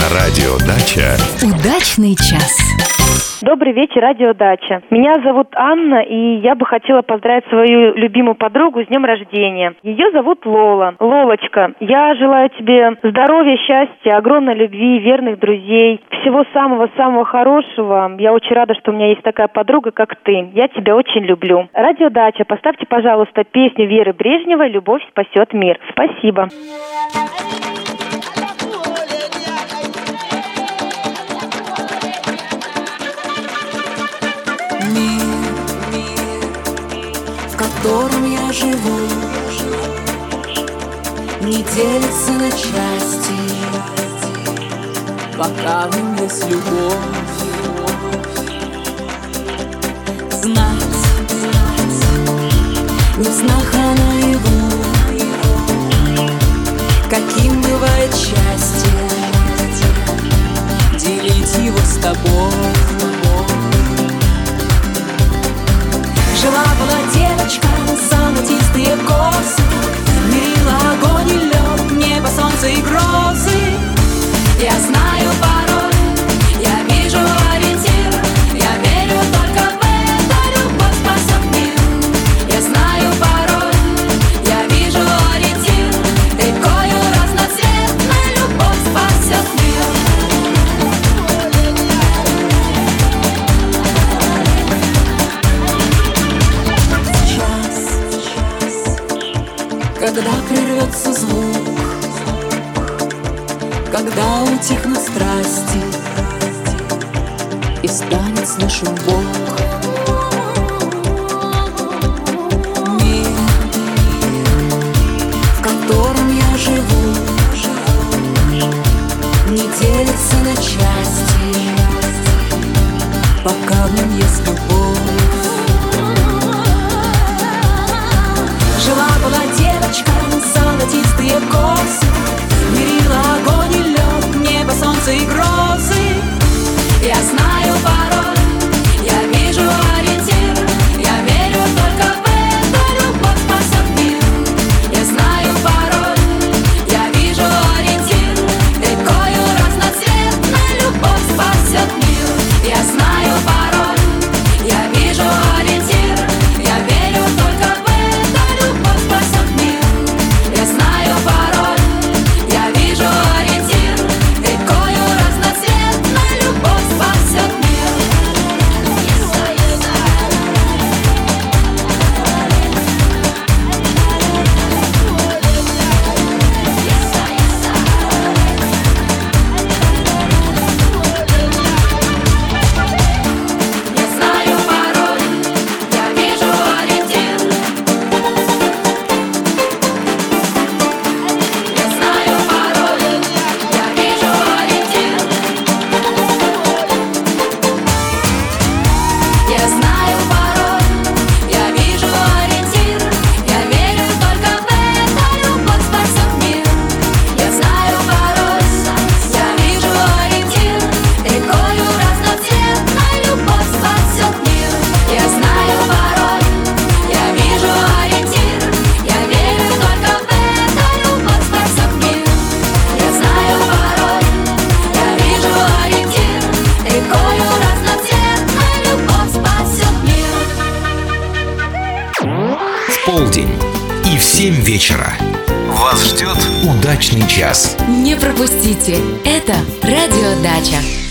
На радио «Дача». Удачный час. Добрый вечер, радио «Дача». Меня зовут Анна, и я бы хотела поздравить свою любимую подругу с днем рождения. Ее зовут Лола. Лолочка, я желаю тебе здоровья, счастья, огромной любви, верных друзей, всего самого-самого хорошего. Я очень рада, что у меня есть такая подруга, как ты. Я тебя очень люблю. Радио «Дача», поставьте, пожалуйста, песню Веры Брежневой «Любовь спасет мир». Спасибо. В котором я живу, не делится на части, пока в нем есть любовь. Знать, не в снах, а наяву, каким бывает счастье, делить его с тобой. Жила-была девочка, золотистые косы, мерила огонь и лед, небо, солнце и грозы. Я знаю пароль, я вижу ориентир, я верю только в это, любовь спасет мир. Я знаю пароль, я вижу ориентир, рекою разноцветной любовь спасет мир. Когда прервется звук, когда утихнут страсти и станет слышен Бог, мир, в котором я живу, не делится на части, пока в нем есть любовь. Жила-была девочка, золотистые косы, мерила огонь и лед, небо, солнце и грозы. Я знаю пароль, я вижу ориентир, я верю только в это, любовь спасет мир. Я знаю пароль, я вижу ориентир, рекою разноцветной любовь спасет мир. Я знаю пароль, я вижу ориентир, я верю только в это, любовь спасет мир. Я знаю пароль, я вижу ориентир, рекою разноцветной любовь спасет мир. Я знаю пароль, я вижу ориентир. Я знаю пароль, я вижу ориентир. Я знаю пароль, я вижу ориентир. Я верю только в это, любовь спасет мир. Я знаю пароль, я вижу ориентир, рекою разноцветной любовь спасет мир. Я знаю пароль, я вижу ориентир, я верю только в это, любовь спасет мир. Я знаю пароль, я вижу ориентир, рекою разноцветной любовь спасет мир. В полдень и в 7 вечера вас ждет удачный час. Не пропустите. Это радио «Дача».